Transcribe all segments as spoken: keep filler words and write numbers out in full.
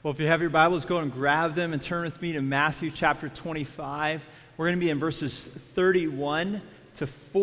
Well, if you have your Bibles, go and grab them and turn with me to Matthew chapter twenty-five. We're going to be in verses thirty-one to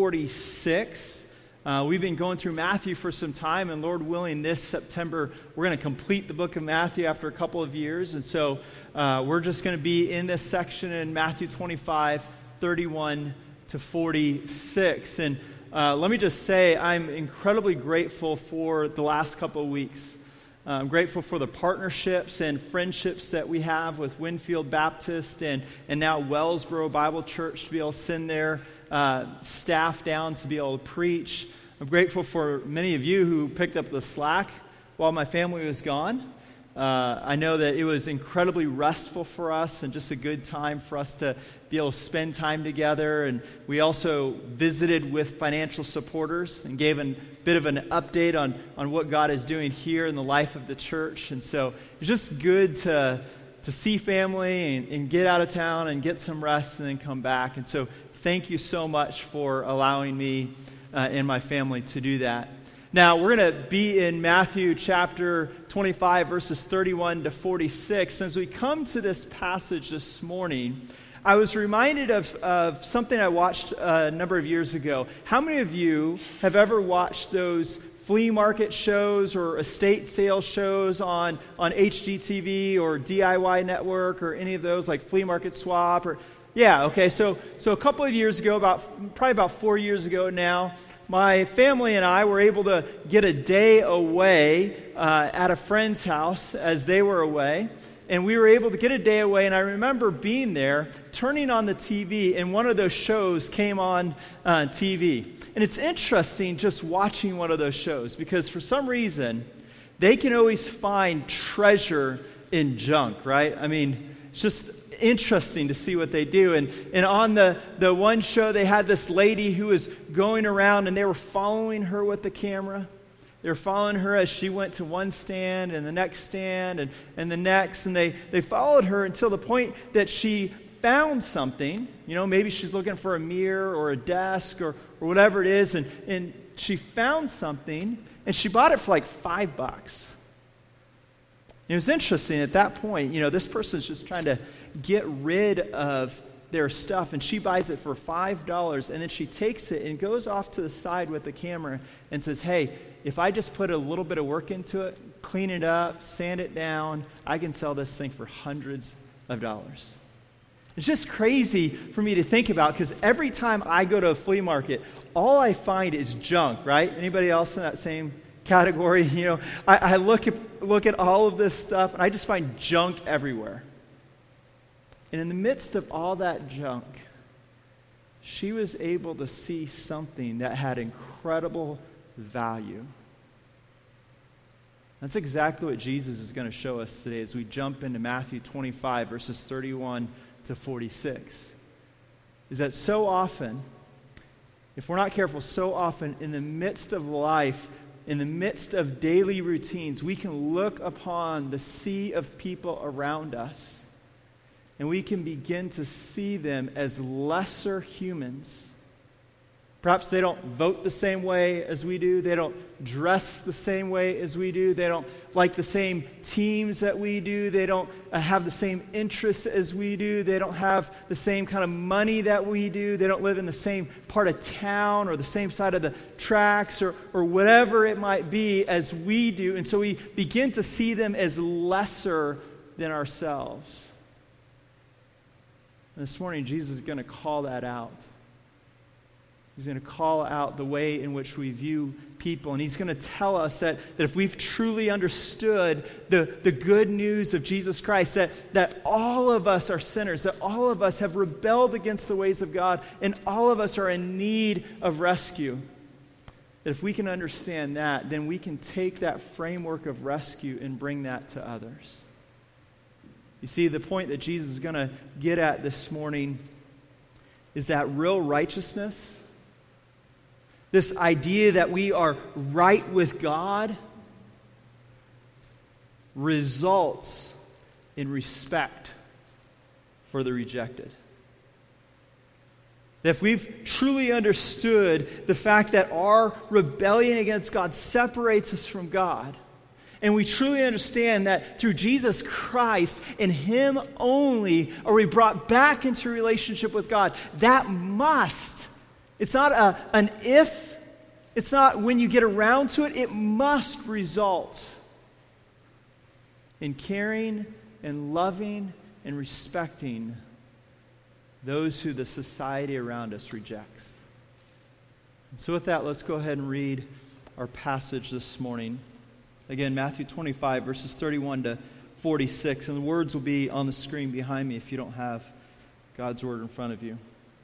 forty-six. Uh, we've been going through Matthew for some time, and Lord willing, this September, we're going to complete the book of Matthew after a couple of years. And so uh, we're just going to be in this section in Matthew twenty-five, thirty-one to forty-six. And uh, let me just say, I'm incredibly grateful for the last couple of weeks. Uh, I'm grateful for the partnerships and friendships that we have with Winfield Baptist and, and now Wellsboro Bible Church to be able to send their uh, staff down to be able to preach. I'm grateful for many of you who picked up the slack while my family was gone. Uh, I know that it was incredibly restful for us and just a good time for us to be able to spend time together. And we also visited with financial supporters and gave a bit of an update on, on what God is doing here in the life of the church. And so it's just good to, to see family and, and get out of town and get some rest and then come back. And so thank you so much for allowing me uh, and my family to do that. Now, we're going to be in Matthew chapter twenty-five, verses thirty-one to forty-six. As we come to this passage this morning, I was reminded of, of something I watched a number of years ago. How many of you have ever watched those flea market shows or estate sale shows on, on H G T V or D I Y Network or any of those, like Flea Market Swap? Or yeah, okay, so, so a couple of years ago, about probably about four years ago now, my family and I were able to get a day away uh, at a friend's house as they were away. And we were able to get a day away, and I remember being there, turning on the T V, and one of those shows came on uh, T V. And it's interesting just watching one of those shows, because for some reason, they can always find treasure in junk, right? I mean, it's just interesting to see what they do. And and on the, the one show, they had this lady who was going around, and they were following her with the camera. They were following her as she went to one stand and the next stand and, and the next. And they, they followed her until the point that she found something. You know, maybe she's looking for a mirror or a desk or, or whatever it is. And, and she found something, and she bought it for like five bucks. It was interesting at that point, you know, this person's just trying to get rid of their stuff, and she buys it for five dollars, and then she takes it and goes off to the side with the camera and says, hey, if I just put a little bit of work into it, clean it up, sand it down, I can sell this thing for hundreds of dollars. It's just crazy for me to think about, because every time I go to a flea market, all I find is junk, right? Anybody else in that same category? You know, I, I look at look at all of this stuff, and I just find junk everywhere. And in the midst of all that junk, she was able to see something that had incredible value. That's exactly what Jesus is going to show us today as we jump into Matthew twenty-five, verses thirty-one to forty-six. Is that so often, if we're not careful, so often in the midst of life, in the midst of daily routines, we can look upon the sea of people around us, and we can begin to see them as lesser humans. Perhaps they don't vote the same way as we do. They don't dress the same way as we do. They don't like the same teams that we do. They don't uh, have the same interests as we do. They don't have the same kind of money that we do. They don't live in the same part of town or the same side of the tracks or, or whatever it might be as we do. And so we begin to see them as lesser than ourselves. And this morning, Jesus is going to call that out. He's going to call out the way in which we view people. And he's going to tell us that, that if we've truly understood the, the good news of Jesus Christ, that, that all of us are sinners, that all of us have rebelled against the ways of God, and all of us are in need of rescue. That if we can understand that, then we can take that framework of rescue and bring that to others. You see, the point that Jesus is going to get at this morning is that real righteousness, this idea that we are right with God, results in respect for the rejected. That if we've truly understood the fact that our rebellion against God separates us from God, and we truly understand that through Jesus Christ and Him only are we brought back into relationship with God, that must, it's not a, an if, it's not when you get around to it, it must result in caring and loving and respecting those who the society around us rejects. And so with that, let's go ahead and read our passage this morning. Again, Matthew twenty-five, verses thirty-one to forty-six. And the words will be on the screen behind me if you don't have God's word in front of you.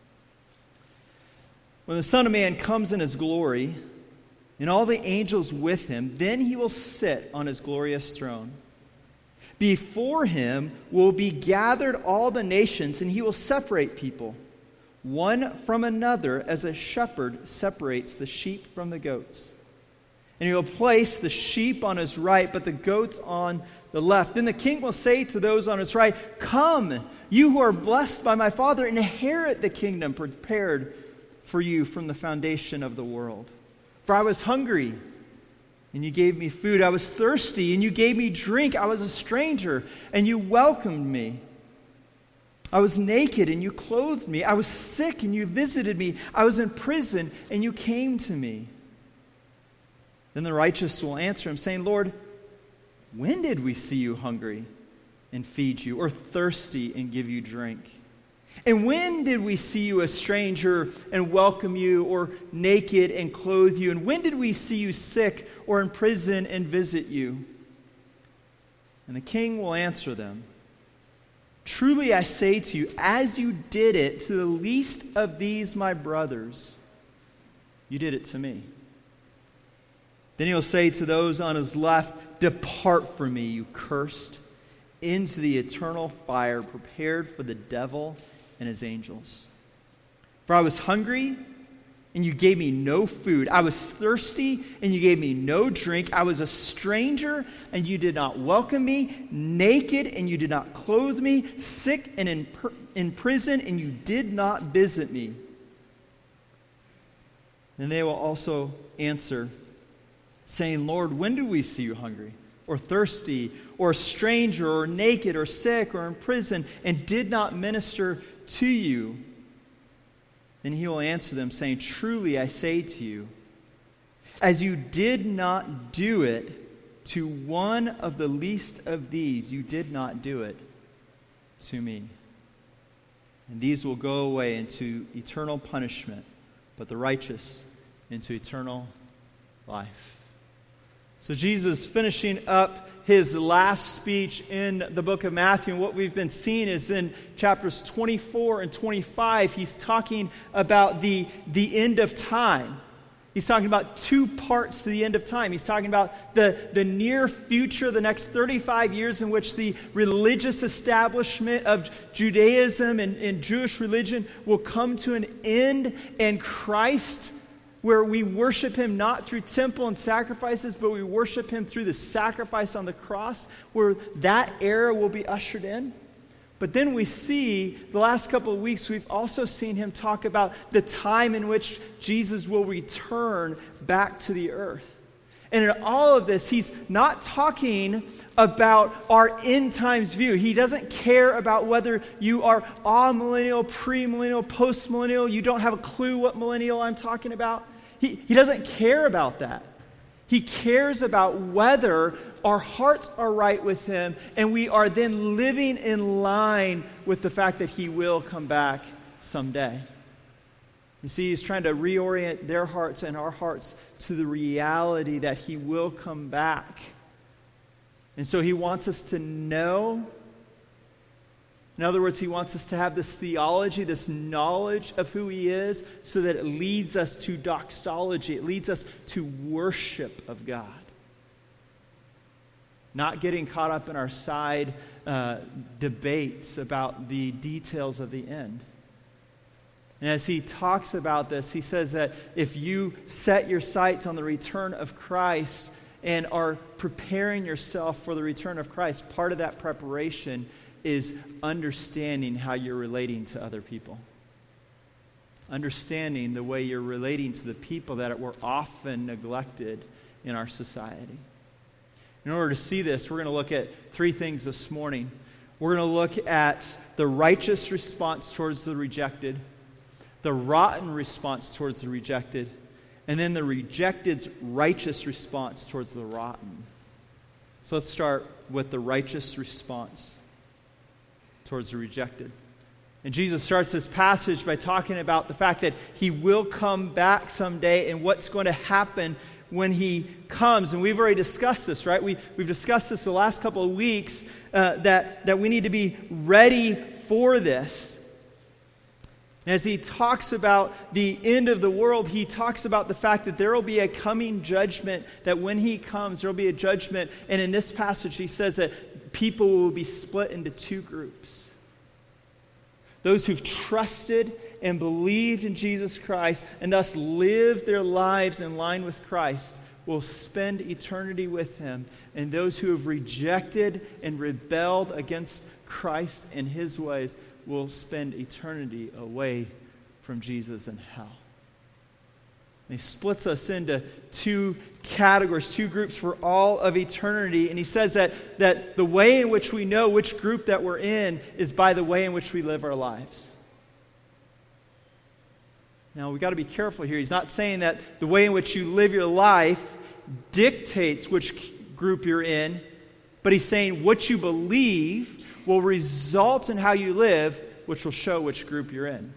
When the Son of Man comes in His glory, and all the angels with Him, then He will sit on His glorious throne. Before Him will be gathered all the nations, and He will separate people, one from another, as a shepherd separates the sheep from the goats. And He will place the sheep on His right, but the goats on the left. Then the King will say to those on His right, "Come, you who are blessed by my Father, inherit the kingdom prepared for you from the foundation of the world. For I was hungry, and you gave me food. I was thirsty, and you gave me drink. I was a stranger, and you welcomed me. I was naked, and you clothed me. I was sick, and you visited me. I was in prison, and you came to me." Then the righteous will answer Him, saying, "Lord, when did we see you hungry and feed you, or thirsty and give you drink? And when did we see you a stranger and welcome you, or naked and clothe you? And when did we see you sick or in prison and visit you?" And the King will answer them, "Truly I say to you, as you did it to the least of these my brothers, you did it to me." Then He will say to those on His left, "Depart from me, you cursed, into the eternal fire prepared for the devil and his angels. For I was hungry, and you gave me no food. I was thirsty, and you gave me no drink. I was a stranger, and you did not welcome me. Naked, and you did not clothe me. Sick and in, per- in prison, and you did not visit me." And they will also answer, saying, "Lord, when did we see you hungry, or thirsty, or a stranger, or naked, or sick, or in prison, and did not minister to you?" Then He will answer them, saying, "Truly I say to you, as you did not do it to one of the least of these, you did not do it to me." And these will go away into eternal punishment, but the righteous into eternal life. So Jesus finishing up His last speech in the book of Matthew. And what we've been seeing is in chapters twenty-four and twenty-five, He's talking about the, the end of time. He's talking about two parts to the end of time. He's talking about the, the near future, the next thirty-five years in which the religious establishment of Judaism and, and Jewish religion will come to an end, and Christ, where we worship Him not through temple and sacrifices, but we worship Him through the sacrifice on the cross, where that era will be ushered in. But then we see, the last couple of weeks, we've also seen Him talk about the time in which Jesus will return back to the earth. And in all of this, He's not talking about our end times view. He doesn't care about whether you are amillennial, premillennial, postmillennial. You don't have a clue what millennial I'm talking about. He, he doesn't care about that. He cares about whether our hearts are right with Him, and we are then living in line with the fact that He will come back someday. You see, He's trying to reorient their hearts and our hearts to the reality that He will come back. And so He wants us to know. In other words, He wants us to have this theology, this knowledge of who He is, so that it leads us to doxology. It leads us to worship of God. Not getting caught up in our side uh, debates about the details of the end. And as He talks about this, He says that if you set your sights on the return of Christ and are preparing yourself for the return of Christ, part of that preparation is understanding how you're relating to other people. Understanding the way you're relating to the people that were often neglected in our society. In order to see this, we're going to look at three things this morning. We're going to look at the righteous response towards the rejected, the rotten response towards the rejected, and then the rejected's righteous response towards the rotten. So let's start with the righteous response towards the rejected. And Jesus starts this passage by talking about the fact that he will come back someday and what's going to happen when he comes. And we've already discussed this, right? We, we've discussed this the last couple of weeks, uh, that, that we need to be ready for this. As he talks about the end of the world, he talks about the fact that there will be a coming judgment, that when he comes, there will be a judgment. And in this passage, he says that people will be split into two groups. Those who've trusted and believed in Jesus Christ and thus lived their lives in line with Christ will spend eternity with him. And those who have rejected and rebelled against Christ and his ways will spend eternity away from Jesus in hell. And he splits us into two categories, two groups for all of eternity. And he says that, that the way in which we know which group that we're in is by the way in which we live our lives. Now, we've got to be careful here. He's not saying that the way in which you live your life dictates which group you're in, but he's saying what you believe will result in how you live, which will show which group you're in.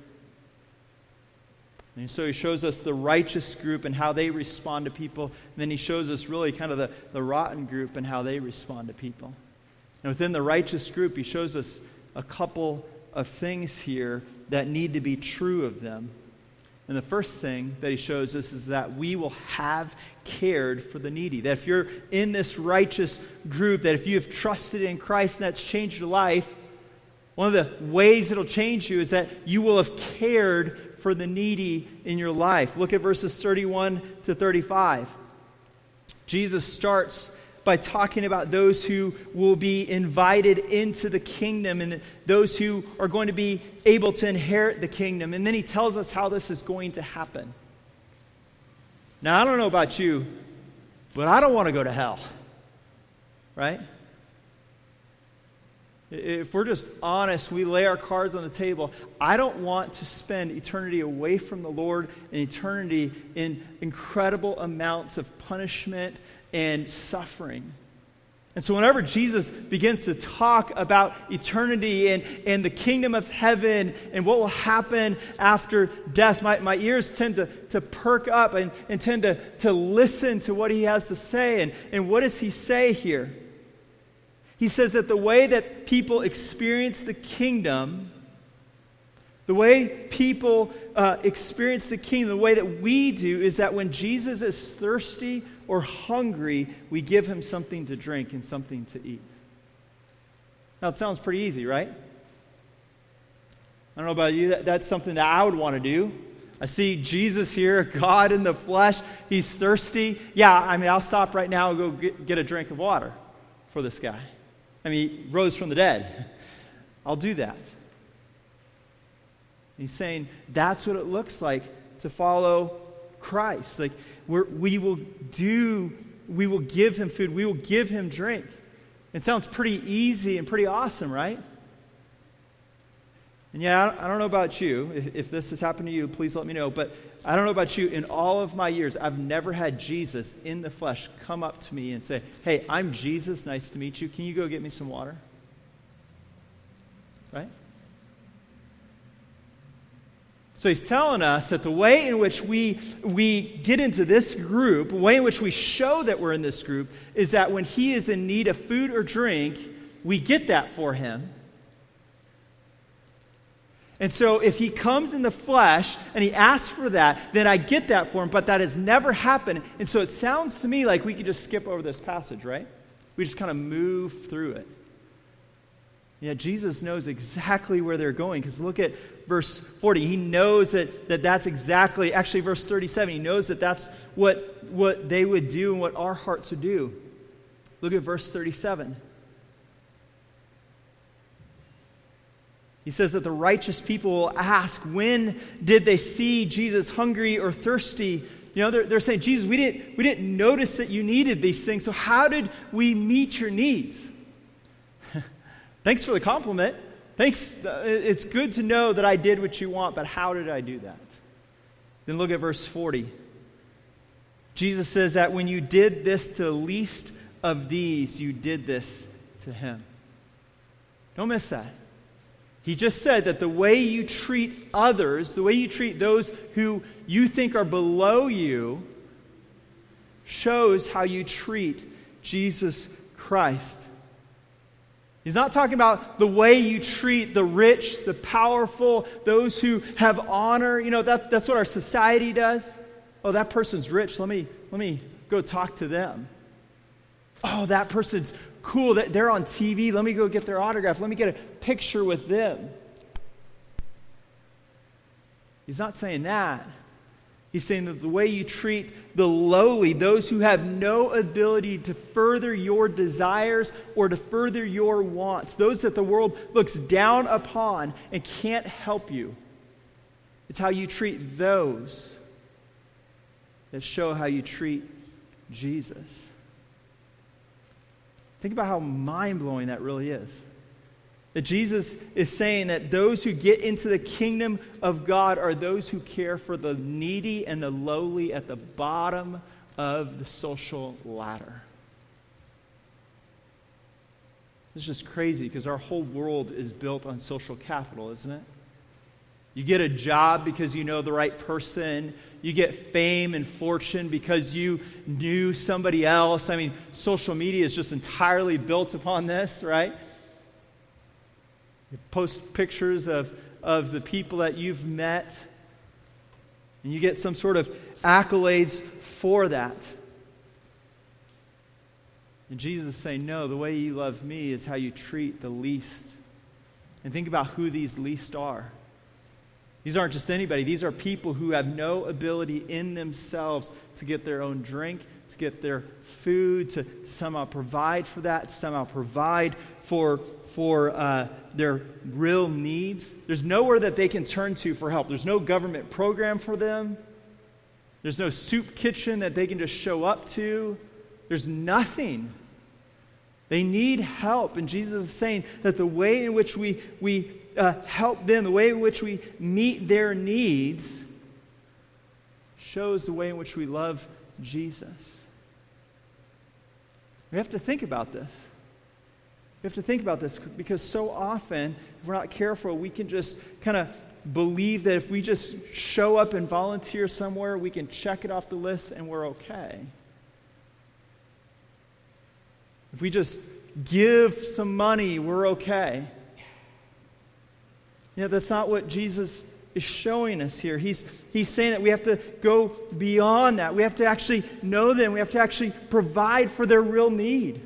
And so he shows us the righteous group and how they respond to people. And then he shows us really kind of the, the rotten group and how they respond to people. And within the righteous group, he shows us a couple of things here that need to be true of them. And the first thing that he shows us is that we will have cared for the needy. That if you're in this righteous group, that if you have trusted in Christ and that's changed your life, one of the ways it'll change you is that you will have cared for the needy in your life. Look at verses thirty-one to thirty-five. Jesus starts by talking about those who will be invited into the kingdom and those who are going to be able to inherit the kingdom. And then he tells us how this is going to happen. Now, I don't know about you, but I don't want to go to hell. Right? If we're just honest, we lay our cards on the table. I don't want to spend eternity away from the Lord and eternity in incredible amounts of punishment and suffering. And so whenever Jesus begins to talk about eternity and, and the kingdom of heaven and what will happen after death, my, my ears tend to, to perk up and, and tend to, to listen to what he has to say. And, and what does he say here? He says that the way that people experience the kingdom, the way people uh, experience the kingdom, the way that we do, is that when Jesus is thirsty or hungry, we give him something to drink and something to eat. Now, it sounds pretty easy, right? I don't know about you, that, that's something that I would want to do. I see Jesus here, God in the flesh. He's thirsty. Yeah, I mean, I'll stop right now and go get, get a drink of water for this guy. I mean, he rose from the dead. I'll do that. He's saying that's what it looks like to follow Christ. Like we're, we will do, we will give him food, we will give him drink. It sounds pretty easy and pretty awesome, right? And yeah, I don't know about you. If, if this has happened to you, please let me know. But I don't know about you. In all of my years, I've never had Jesus in the flesh come up to me and say, "Hey, I'm Jesus. Nice to meet you. Can you go get me some water?" Right? So he's telling us that the way in which we, we get into this group, the way in which we show that we're in this group, is that when he is in need of food or drink, we get that for him. And so if he comes in the flesh and he asks for that, then I get that for him, but that has never happened. And so it sounds to me like we could just skip over this passage, right? We just kind of move through it. Yeah, Jesus knows exactly where they're going, because look at verse forty. He knows that, that that's exactly, actually verse thirty-seven, he knows that that's what, what they would do and what our hearts would do. Look at verse thirty-seven. He says that the righteous people will ask, when did they see Jesus hungry or thirsty? You know, they're, they're saying, Jesus, we didn't, we didn't notice that you needed these things, so how did we meet your needs? Thanks for the compliment. Thanks. It's good to know that I did what you want, but how did I do that? Then look at verse forty. Jesus says that when you did this to the least of these, you did this to him. Don't miss that. He just said that the way you treat others, the way you treat those who you think are below you, shows how you treat Jesus Christ. He's not talking about the way you treat the rich, the powerful, those who have honor. You know, that, that's what our society does. Oh, that person's rich. Let me, let me go talk to them. Oh, that person's cool. They're on T V. Let me go get their autograph. Let me get a picture with them. He's not saying that. He's saying that the way you treat the lowly, those who have no ability to further your desires or to further your wants, those that the world looks down upon and can't help you, it's how you treat those that show how you treat Jesus. Think about how mind-blowing that really is. That Jesus is saying that those who get into the kingdom of God are those who care for the needy and the lowly at the bottom of the social ladder. It's just crazy because our whole world is built on social capital, isn't it? You get a job because you know the right person. You get fame and fortune because you knew somebody else. I mean, social media is just entirely built upon this, right? You post pictures of, of the people that you've met, and you get some sort of accolades for that. And Jesus is saying, no, the way you love me is how you treat the least. And think about who these least are. These aren't just anybody. These are people who have no ability in themselves to get their own drink, to get their food, to, to somehow provide for that, to somehow provide for, for uh, their real needs. There's nowhere that they can turn to for help. There's no government program for them. There's no soup kitchen that they can just show up to. There's nothing. They need help. And Jesus is saying that the way in which we, we uh, help them, the way in which we meet their needs, shows the way in which we love Jesus. We have to think about this. We have to think about this because so often, if we're not careful, we can just kind of believe that if we just show up and volunteer somewhere, we can check it off the list and we're okay. If we just give some money, we're okay. Yeah, that's not what Jesus is showing us here. He's, he's saying that we have to go beyond that. We have to actually know them. We have to actually provide for their real need.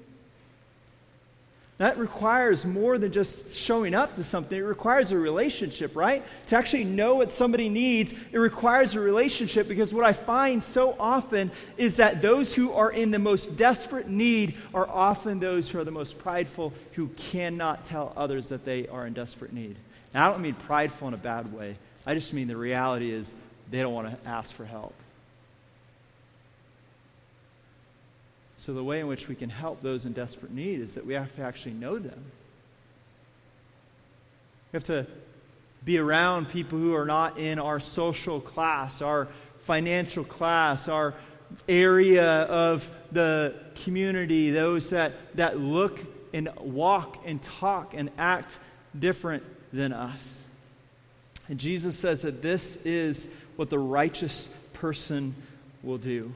That requires more than just showing up to something. It requires a relationship, right? To actually know what somebody needs, it requires a relationship, because what I find so often is that those who are in the most desperate need are often those who are the most prideful, who cannot tell others that they are in desperate need. And I don't mean prideful in a bad way. I just mean the reality is they don't want to ask for help. So the way in which we can help those in desperate need is that we have to actually know them. We have to be around people who are not in our social class, our financial class, our area of the community, those that, that look and walk and talk and act different than us. And Jesus says that this is what the righteous person will do.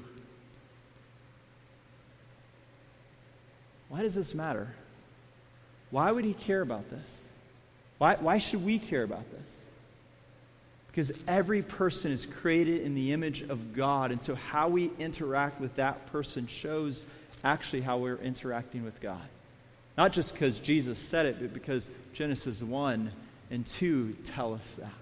Why does this matter? Why would he care about this? Why, why should we care about this? Because every person is created in the image of God, and so how we interact with that person shows actually how we're interacting with God. Not just because Jesus said it, but because Genesis one and two tell us that.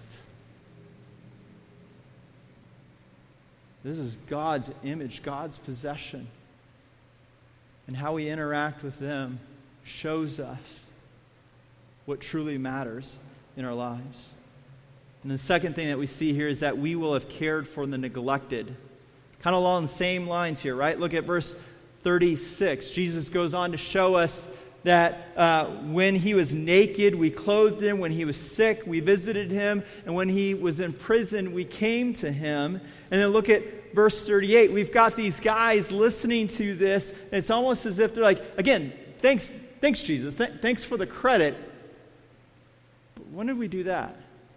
This is God's image, God's possession. And how we interact with them shows us what truly matters in our lives. And the second thing that we see here is that we will have cared for the neglected. Kind of along the same lines here, right? Look at verse thirty-six. Jesus goes on to show us that uh, when he was naked, we clothed him. When he was sick, we visited him. And when he was in prison, we came to him. And then look at verse thirty-eight. We've got these guys listening to this. And it's almost as if they're like, again, thanks, thanks Jesus. Th- thanks for the credit. But when did we do that?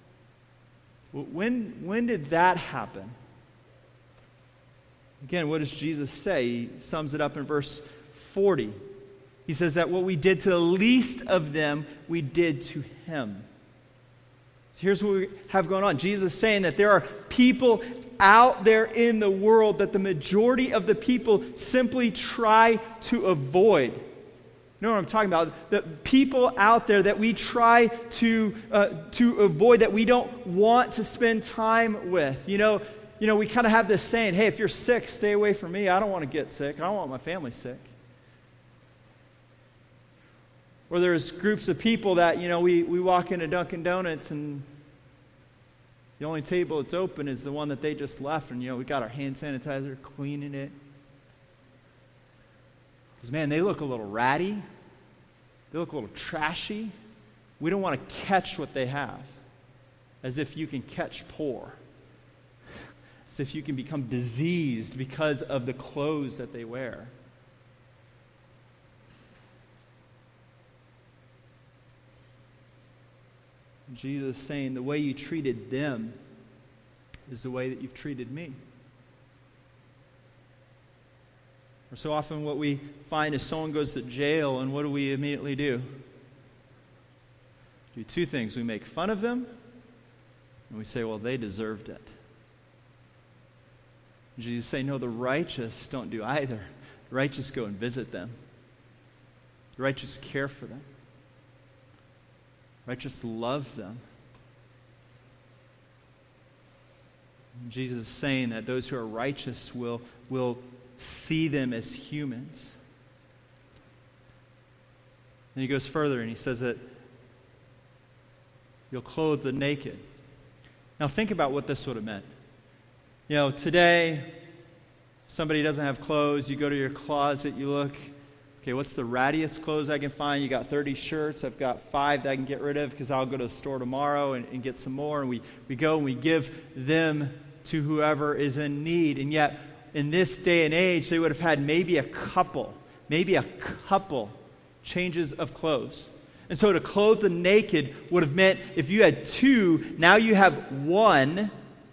When, when did that happen? Again, what does Jesus say? He sums it up in verse forty. He says that what we did to the least of them, we did to him. Here's what we have going on. Jesus is saying that there are people out there in the world that the majority of the people simply try to avoid. You know what I'm talking about? The people out there that we try to uh, to avoid, that we don't want to spend time with. You know, you know, we kind of have this saying, hey, if you're sick, stay away from me. I don't want to get sick. I don't want my family sick. Or there's groups of people that, you know, we, we walk into Dunkin' Donuts and the only table that's open is the one that they just left. And, you know, we got our hand sanitizer, cleaning it. Because, man, they look a little ratty. They look a little trashy. We don't want to catch what they have. As if you can catch poor. As if you can become diseased because of the clothes that they wear. Jesus is saying the way you treated them is the way that you've treated me. Or so often what we find is someone goes to jail, and what do we immediately do? Do two things. We make fun of them, and we say, well, they deserved it. Jesus is saying, no, the righteous don't do either. The righteous go and visit them. The righteous care for them. Righteous love them. Jesus is saying that those who are righteous will, will see them as humans. And he goes further and he says that you'll clothe the naked. Now think about what this would have meant. You know, today, somebody doesn't have clothes, you go to your closet, you look, okay, what's the rattiest clothes I can find? You got thirty shirts. I've got five that I can get rid of because I'll go to the store tomorrow and, and get some more. And we, we go and we give them to whoever is in need. And yet, in this day and age, they would have had maybe a couple, maybe a couple changes of clothes. And so to clothe the naked would have meant if you had two, now you have one.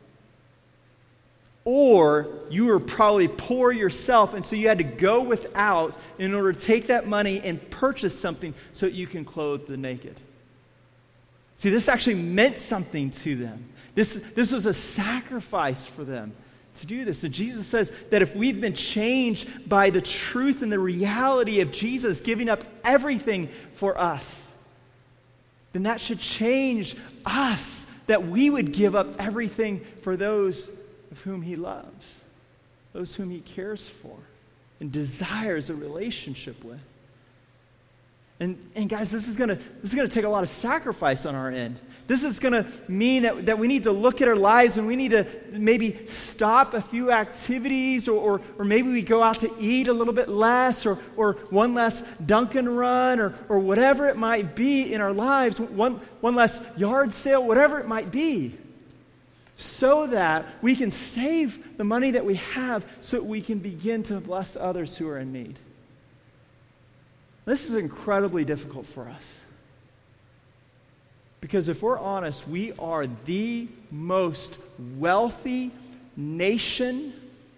Or you were probably poor yourself, and so you had to go without in order to take that money and purchase something so that you can clothe the naked. See, this actually meant something to them. This, this was a sacrifice for them to do this. And Jesus says that if we've been changed by the truth and the reality of Jesus giving up everything for us, then that should change us, that we would give up everything for those of whom he loves, those whom he cares for and desires a relationship with. And, and guys, this is gonna this is gonna take a lot of sacrifice on our end. This is gonna mean that, that we need to look at our lives and we need to maybe stop a few activities, or, or, or maybe we go out to eat a little bit less, or, or one less Dunkin' run, or, or whatever it might be in our lives, one, one less yard sale, whatever it might be, so that we can save the money that we have so that we can begin to bless others who are in need. This is incredibly difficult for us. Because if we're honest, we are the most wealthy nation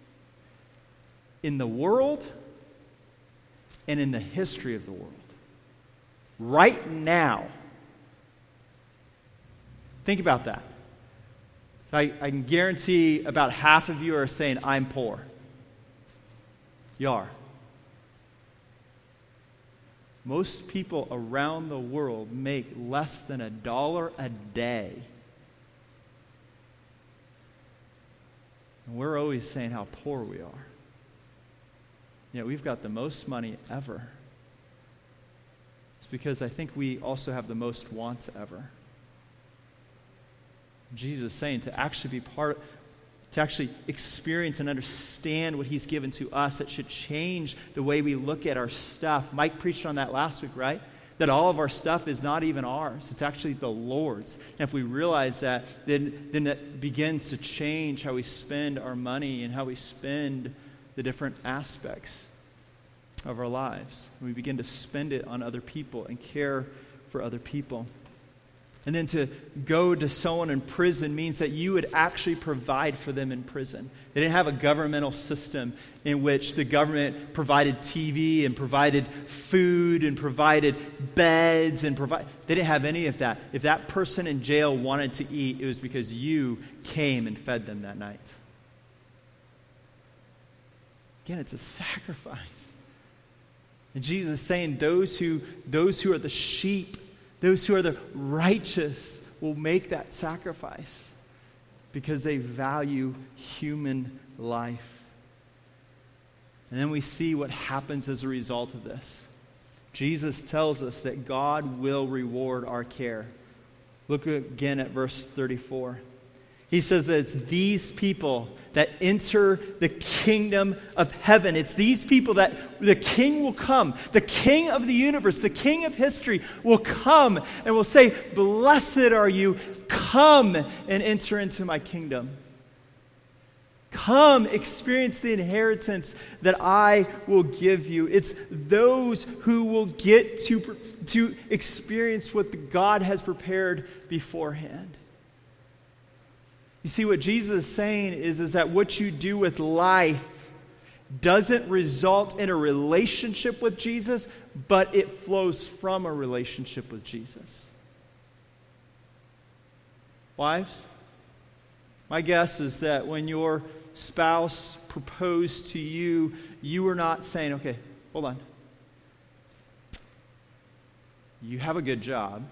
in the world and in the history of the world. Right now. Think about that. I, I can guarantee about half of you are saying, I'm poor. You are. Most people around the world make less than a dollar a day. And we're always saying how poor we are. Yet we've got the most money ever. It's because I think we also have the most wants ever. Jesus is saying to actually be part, to actually experience and understand what he's given to us that should change the way we look at our stuff. Mike preached on that last week, right? That all of our stuff is not even ours. It's actually the Lord's. And if we realize that, then, then that begins to change how we spend our money and how we spend the different aspects of our lives. And we begin to spend it on other people and care for other people. And then to go to someone in prison means that you would actually provide for them in prison. They didn't have a governmental system in which the government provided T V and provided food and provided beds and provide. They didn't have any of that. If that person in jail wanted to eat, it was because you came and fed them that night. Again, it's a sacrifice. And Jesus is saying those who, those who are the sheep, those who are the righteous will make that sacrifice because they value human life. And then we see what happens as a result of this. Jesus tells us that God will reward our care. Look again at verse thirty-four. He says that it's these people that enter the kingdom of heaven. It's these people that the king will come. The king of the universe, the king of history will come and will say, "Blessed are you, come and enter into my kingdom. Come, experience the inheritance that I will give you." It's those who will get to, to experience what God has prepared beforehand. You see, what Jesus is saying is, is that what you do with life doesn't result in a relationship with Jesus, but it flows from a relationship with Jesus. Wives, my guess is that when your spouse proposed to you, you were not saying, "Okay, hold on. You have a good job.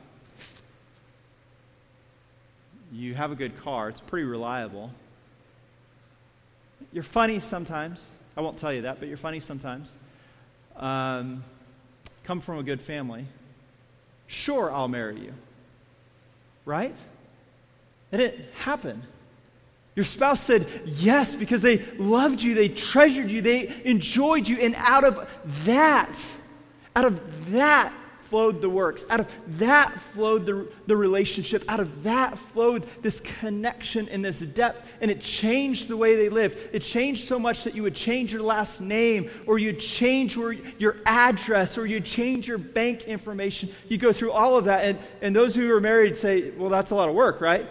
You have a good car. It's pretty reliable. You're funny sometimes. I won't tell you that, but you're funny sometimes. Um, come from a good family. Sure, I'll marry you." Right? That didn't happen. Your spouse said yes because they loved you, they treasured you, they enjoyed you, and out of that, out of that flowed the works. Out of that flowed the, the relationship. Out of that flowed this connection and this depth. And it changed the way they lived. It changed so much that you would change your last name, or you'd change where, your address, or you'd change your bank information. You go through all of that. And, and those who are married say, "Well, that's a lot of work, right?"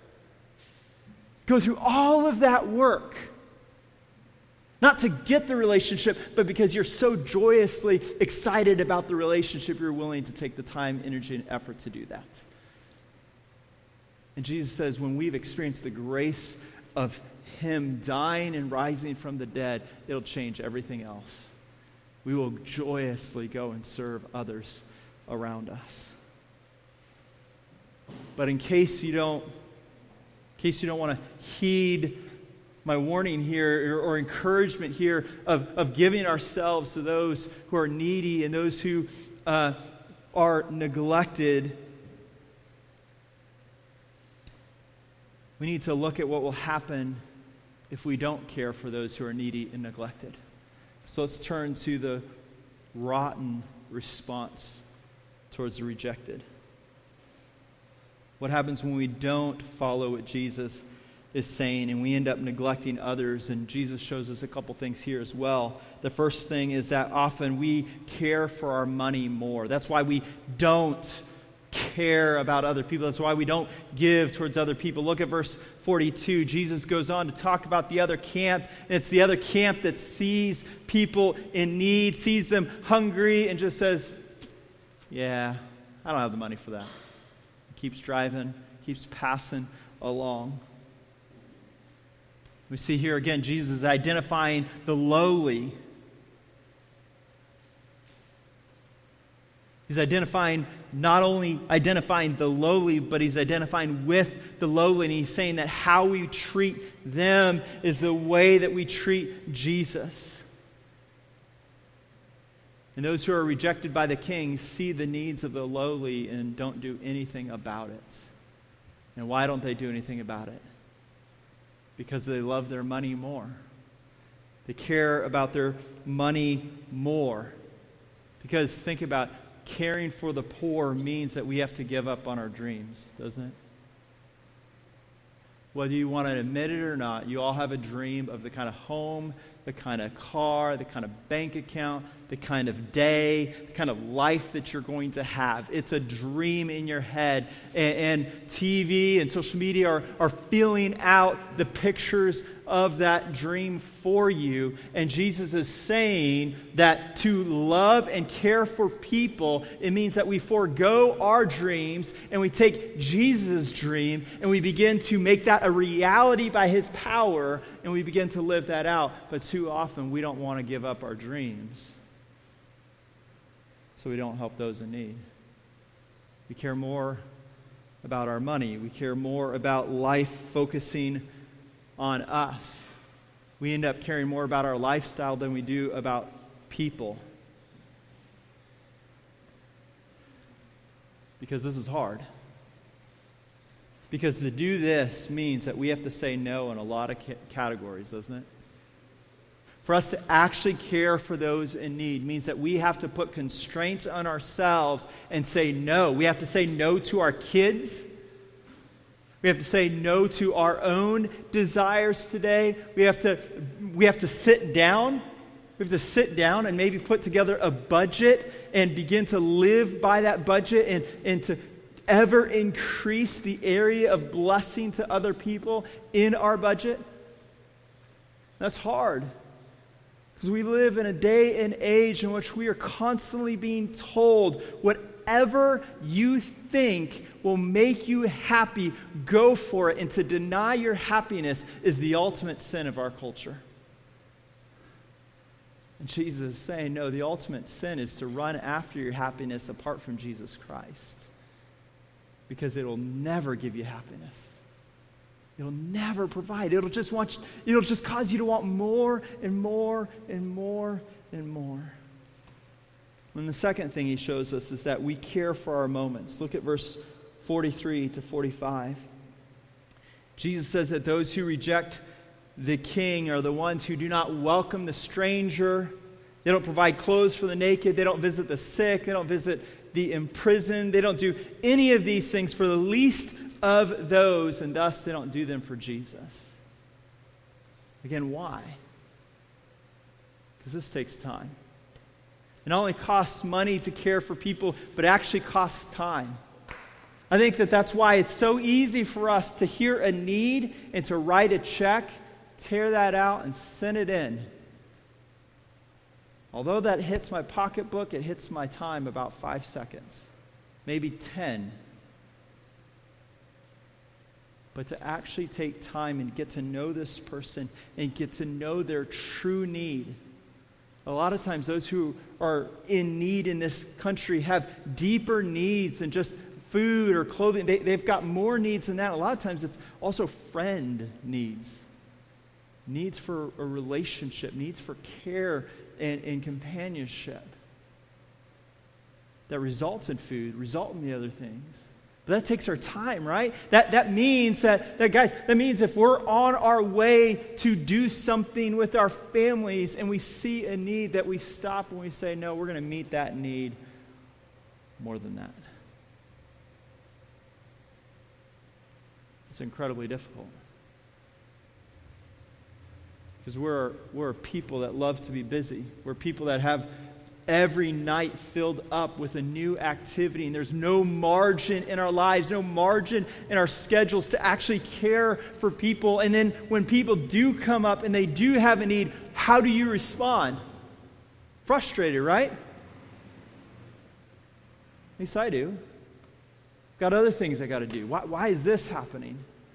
Go through all of that work. Not to get the relationship, but because you're so joyously excited about the relationship, you're willing to take the time, energy, and effort to do that. And Jesus says, when we've experienced the grace of Him dying and rising from the dead, it'll change everything else. We will joyously go and serve others around us. But in case you don't, in case you don't want to heed my warning here, or, or encouragement here of, of giving ourselves to those who are needy and those who uh, are neglected, we need to look at what will happen if we don't care for those who are needy and neglected. So let's turn to the rotten response towards the rejected. What happens when we don't follow what Jesus is saying and we end up neglecting others? And Jesus shows us a couple things here as well. The first thing is that often we care for our money more. That's why we don't care about other people. That's why we don't give towards other people. Look at verse forty-two. Jesus goes on to talk about the other camp. And it's the other camp that sees people in need, sees them hungry, and just says, "Yeah, I don't have the money for that." Keeps driving, keeps passing along. We see here again, Jesus is identifying the lowly. He's identifying, not only identifying the lowly, but he's identifying with the lowly. And he's saying that how we treat them is the way that we treat Jesus. And those who are rejected by the king see the needs of the lowly and don't do anything about it. And why don't they do anything about it? because they love their money more. They care about their money more. Because think about it, caring for the poor means that we have to give up on our dreams, doesn't it? Whether you want to admit it or not, you all have a dream of the kind of home, the kind of car, the kind of bank account, the kind of day, the kind of life that you're going to have. It's a dream in your head. And, and T V and social media are, are filling out the pictures of that dream for you. And Jesus is saying that to love and care for people, it means that we forego our dreams and we take Jesus' dream and we begin to make that a reality by his power, and we begin to live that out. But too often we don't want to give up our dreams, so we don't help those in need. We care more about our money. We care more about life focusing on us. We end up caring more about our lifestyle than we do about people. Because this is hard. Because to do this means that we have to say no in a lot of ca- categories, doesn't it? For us to actually care for those in need means that we have to put constraints on ourselves and say no. We have to say no to our kids. We have to say no to our own desires today. We have to, we have to sit down. We have to sit down and maybe put together a budget and begin to live by that budget and, and to ever increase the area of blessing to other people in our budget. That's hard. Because we live in a day and age in which we are constantly being told, whatever you think will make you happy, go for it. And to deny your happiness is the ultimate sin of our culture. And Jesus is saying, no, the ultimate sin is to run after your happiness apart from Jesus Christ. Because it will never give you happiness. It'll never provide. It'll just want you, it'll just cause you to want more and more and more and more. And the second thing he shows us is that we care for our moments. Look at verse forty-three to forty-five. Jesus says that those who reject the king are the ones who do not welcome the stranger. They don't provide clothes for the naked. They don't visit the sick. They don't visit the imprisoned. They don't do any of these things for the least of those, and thus they don't do them for Jesus. Again, why? Because this takes time. It not only costs money to care for people, but it actually costs time. I think that that's why it's so easy for us to hear a need and to write a check, tear that out, and send it in. Although that hits my pocketbook, it hits my time about five seconds, maybe ten. But to actually take time and get to know this person and get to know their true need. A lot of times those who are in need in this country have deeper needs than just food or clothing. They, they've got more needs than that. A lot of times it's also friend needs. Needs for a relationship, needs for care and, and companionship. That results in food, result in the other things. But that takes our time, right? That that means that, that, guys, that means if we're on our way to do something with our families and we see a need, that we stop and we say, no, we're going to meet that need more than that. It's incredibly difficult. Because we're, we're people that love to be busy. We're people that have every night filled up with a new activity, and there's no margin in our lives, no margin in our schedules to actually care for people. And then when people do come up and they do have a need, how do you respond? Frustrated, right? At least I do. Got other things I got to do. Why, why is this happening?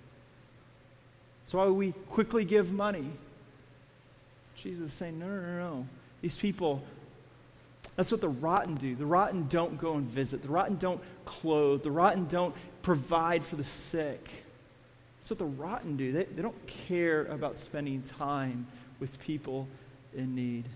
So why we quickly give money. Jesus is saying, no, no, no, no. These people, that's what the rotten do. The rotten don't go and visit. The rotten don't clothe. The rotten don't provide for the sick. That's what the rotten do. They, they don't care about spending time with people in need.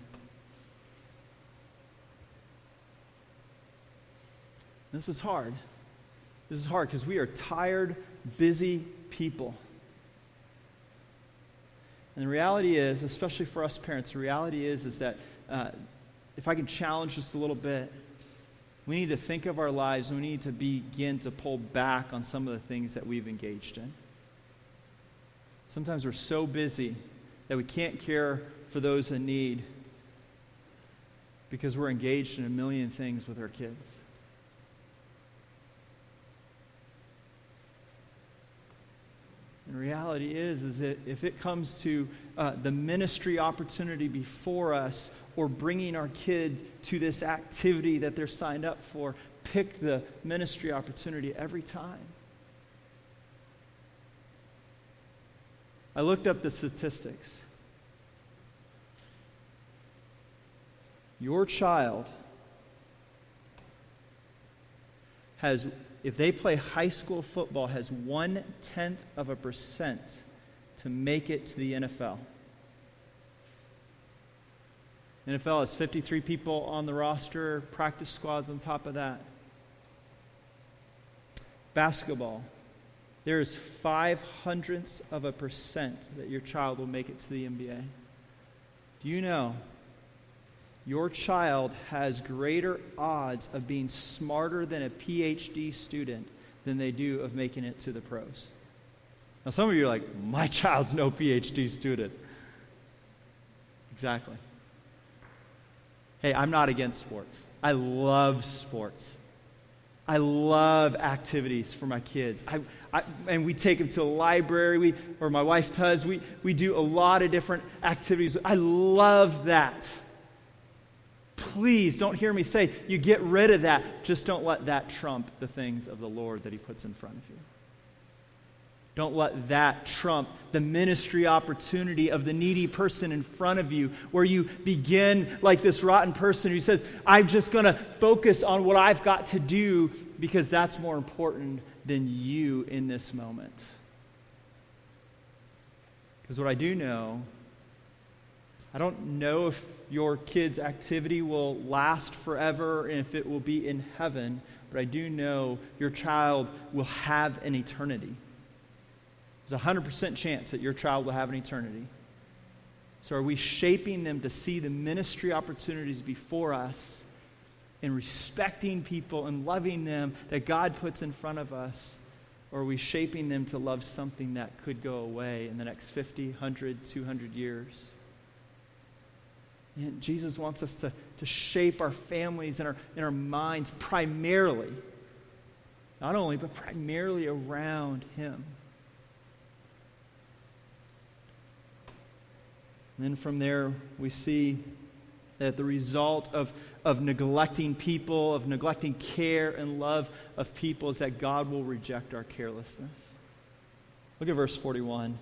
This is hard. This is hard because we are tired, busy people. And the reality is, especially for us parents, the reality is, is that uh, if I can challenge just a little bit, we need to think of our lives and we need to begin to pull back on some of the things that we've engaged in. Sometimes we're so busy that we can't care for those in need because we're engaged in a million things with our kids. And the reality is, is that if it comes to uh, the ministry opportunity before us or bringing our kid to this activity that they're signed up for, pick the ministry opportunity every time. I looked up the statistics. Your child has, if they play high school football, has one-tenth of a percent to make it to the N F L. N F L has fifty-three people on the roster, practice squads on top of that. Basketball, there is five hundredths of a percent that your child will make it to the N B A. Do you know your child has greater odds of being smarter than a P H D student than they do of making it to the pros? Now, some of you are like, my child's no P H D student. Exactly. Hey, I'm not against sports. I love sports. I love activities for my kids. I, I, and we take them to a library, we, or my wife does. We, we do a lot of different activities. I love that. Please don't hear me say, you get rid of that. Just don't let that trump the things of the Lord that He puts in front of you. Don't let that trump the ministry opportunity of the needy person in front of you, where you begin like this rotten person who says, I'm just going to focus on what I've got to do because that's more important than you in this moment. Because what I do know, I don't know if your kid's activity will last forever and if it will be in heaven, but I do know your child will have an eternity. There's a one hundred percent chance that your child will have an eternity. So are we shaping them to see the ministry opportunities before us and respecting people and loving them that God puts in front of us? Or are we shaping them to love something that could go away in the next fifty, one hundred, two hundred years? And Jesus wants us to, to shape our families and our, and our minds primarily, not only, but primarily around Him. And then from there, we see that the result of, of neglecting people, of neglecting care and love of people, is that God will reject our carelessness. Look at verse forty-one.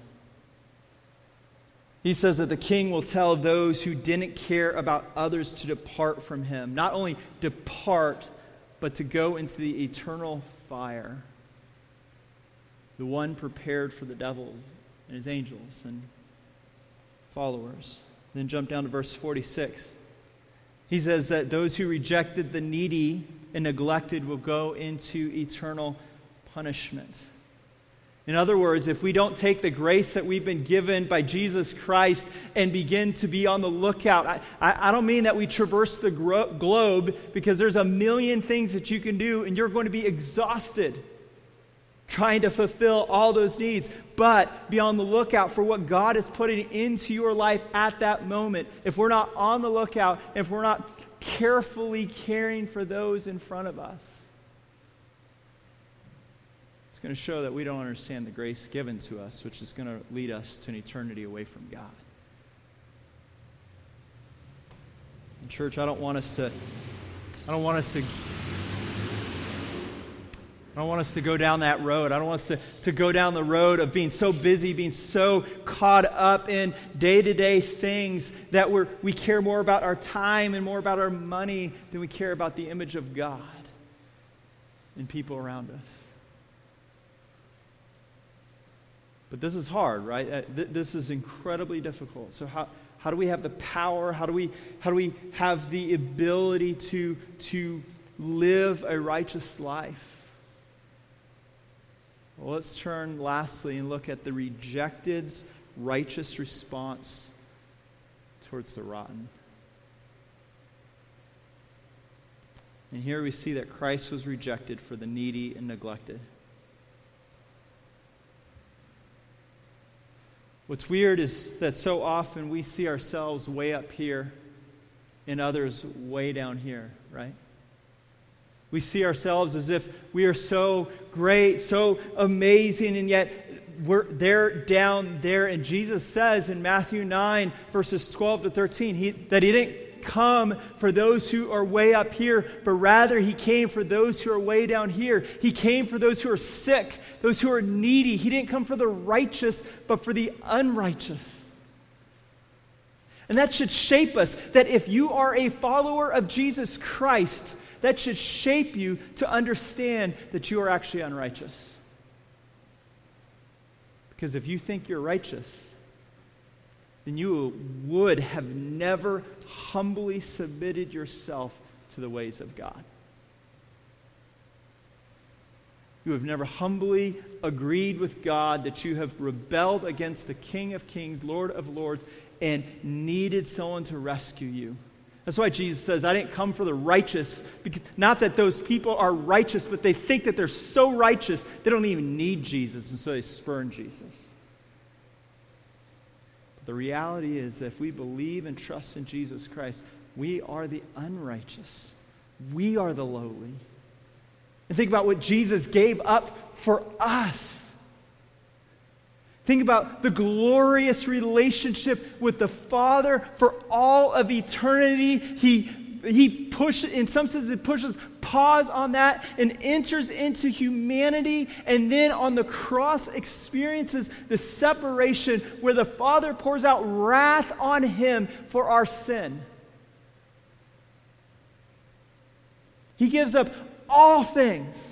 He says that the king will tell those who didn't care about others to depart from him. Not only depart, but to go into the eternal fire. The one prepared for the devil and his angels and followers. Then jump down to verse forty-six. He says that those who rejected the needy and neglected will go into eternal punishment. In other words, if we don't take the grace that we've been given by Jesus Christ and begin to be on the lookout, I, I, I don't mean that we traverse the gro- globe, because there's a million things that you can do and you're going to be exhausted trying to fulfill all those needs. But be on the lookout for what God is putting into your life at that moment. If we're not on the lookout, if we're not carefully caring for those in front of us, it's going to show that we don't understand the grace given to us, which is going to lead us to an eternity away from God. And church, I don't want us to, I don't want us to, I don't want us to go down that road. I don't want us to, to go down the road of being so busy, being so caught up in day-to-day things that we're, we care more about our time and more about our money than we care about the image of God in people around us. But this is hard, right? Uh, th- this is incredibly difficult. So how, how do we have the power? How do we how do we have the ability to, to live a righteous life? Well, let's turn lastly and look at the rejected's righteous response towards the rotten. And here we see that Christ was rejected for the needy and neglected. What's weird is that so often we see ourselves way up here and others way down here, right? We see ourselves as if we are so great, so amazing, and yet we're they're down there. And Jesus says in Matthew nine, verses twelve to thirteen, he, that he didn't come for those who are way up here, but rather he came for those who are way down here. He came for those who are sick, those who are needy. He didn't come for the righteous, but for the unrighteous. And that should shape us, that if you are a follower of Jesus Christ, that should shape you to understand that you are actually unrighteous. Because if you think you're righteous, then you would have never humbly submitted yourself to the ways of God. You have never humbly agreed with God that you have rebelled against the King of Kings, Lord of Lords, and needed someone to rescue you. That's why Jesus says, I didn't come for the righteous, because not that those people are righteous, but they think that they're so righteous, they don't even need Jesus, and so they spurn Jesus. But the reality is that if we believe and trust in Jesus Christ, we are the unrighteous. We are the lowly. And think about what Jesus gave up for us. Think about the glorious relationship with the Father for all of eternity. He, he pushes, in some sense, it pushes pause on that and enters into humanity, and then on the cross experiences the separation where the Father pours out wrath on him for our sin. He gives up all things,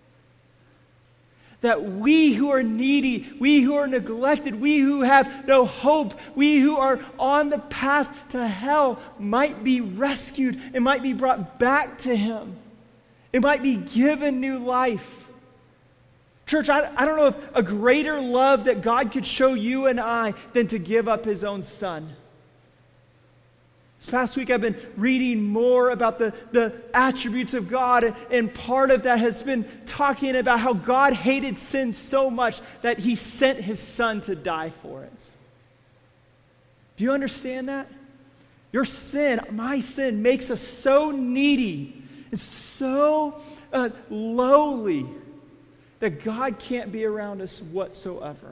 that we who are needy, we who are neglected, we who have no hope, we who are on the path to hell might be rescued and might be brought back to him. It might be given new life. Church, I, I don't know if a greater love that God could show you and I than to give up his own son. This past week I've been reading more about the, the attributes of God, and, and part of that has been talking about how God hated sin so much that he sent his son to die for it. Do you understand that? Your sin, my sin, makes us so needy and so uh, lowly that God can't be around us whatsoever.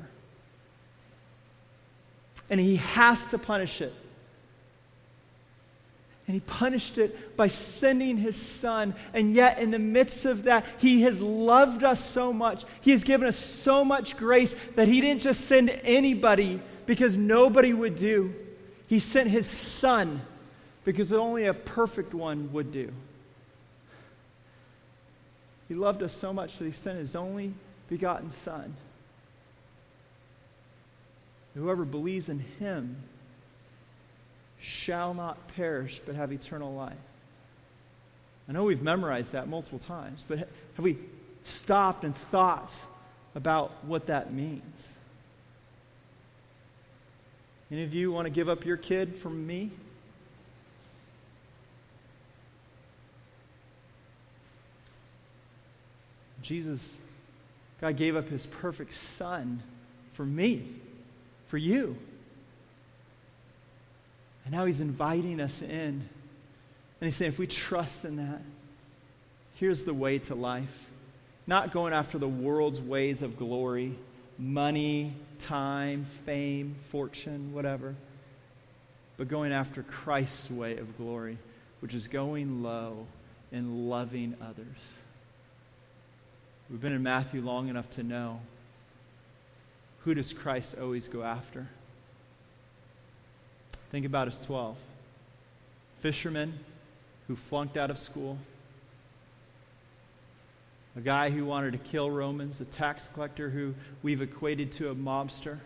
And he has to punish it. And he punished it by sending his son. And yet in the midst of that, he has loved us so much. He has given us so much grace that he didn't just send anybody because nobody would do. He sent his son because only a perfect one would do. He loved us so much that he sent his only begotten son. Whoever believes in him shall not perish but have eternal life. I know we've memorized that multiple times, but have we stopped and thought about what that means? Any of you want to give up your kid for me? Jesus, God gave up his perfect son for me, for you. And now he's inviting us in. And he's saying, if we trust in that, here's the way to life. Not going after the world's ways of glory, money, time, fame, fortune, whatever, but going after Christ's way of glory, which is going low and loving others. We've been in Matthew long enough to know, who does Christ always go after? Think about his twelve. Fishermen who flunked out of school. A guy who wanted to kill Romans. A tax collector who we've equated to a mobster.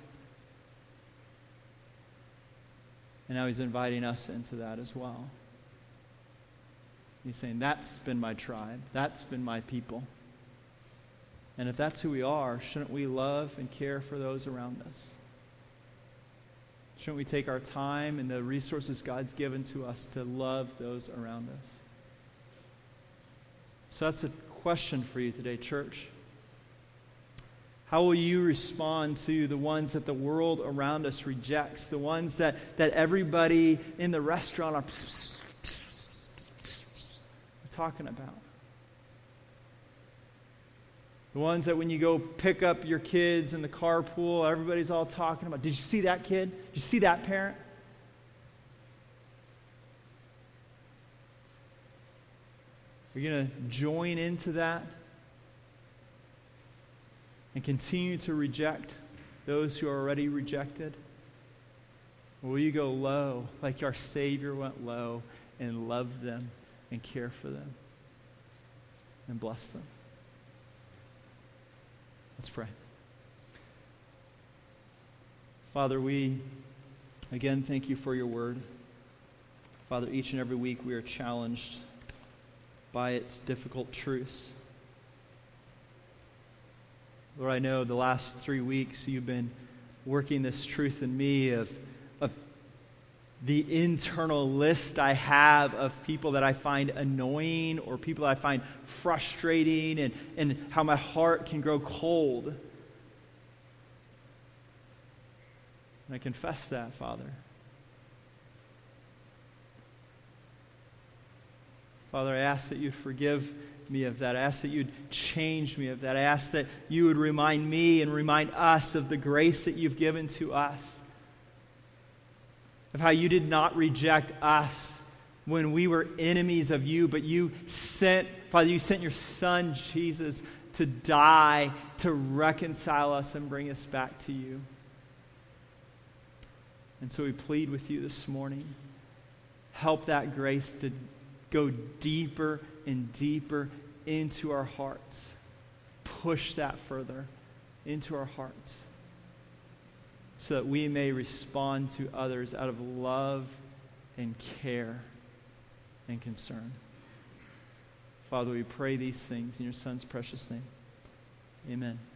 And now he's inviting us into that as well. He's saying, that's been my tribe. That's been my people. And if that's who we are, shouldn't we love and care for those around us? Shouldn't we take our time and the resources God's given to us to love those around us? So that's a question for you today, church. How will you respond to the ones that the world around us rejects, the ones that, that everybody in the restaurant are talking about? The ones that when you go pick up your kids in the carpool, everybody's all talking about. Did you see that kid? Did you see that parent? Are you going to join into that and continue to reject those who are already rejected? Or will you go low like our Savior went low and love them and care for them and bless them? Let's pray. Father, we again thank you for your word. Father, each and every week we are challenged by its difficult truths. Lord, I know the last three weeks you've been working this truth in me of, of the internal list I have of people that I find annoying or people that I find frustrating, and, and how my heart can grow cold. And I confess that, Father. Father, I ask that you'd forgive me of that. I ask that you'd change me of that. I ask that you would remind me and remind us of the grace that you've given to us, of how you did not reject us when we were enemies of you, but you sent, Father, you sent your Son, Jesus, to die, to reconcile us and bring us back to you. And so we plead with you this morning. Help that grace to go deeper and deeper into our hearts. Push that further into our hearts, so that we may respond to others out of love and care and concern. Father, we pray these things in your Son's precious name. Amen.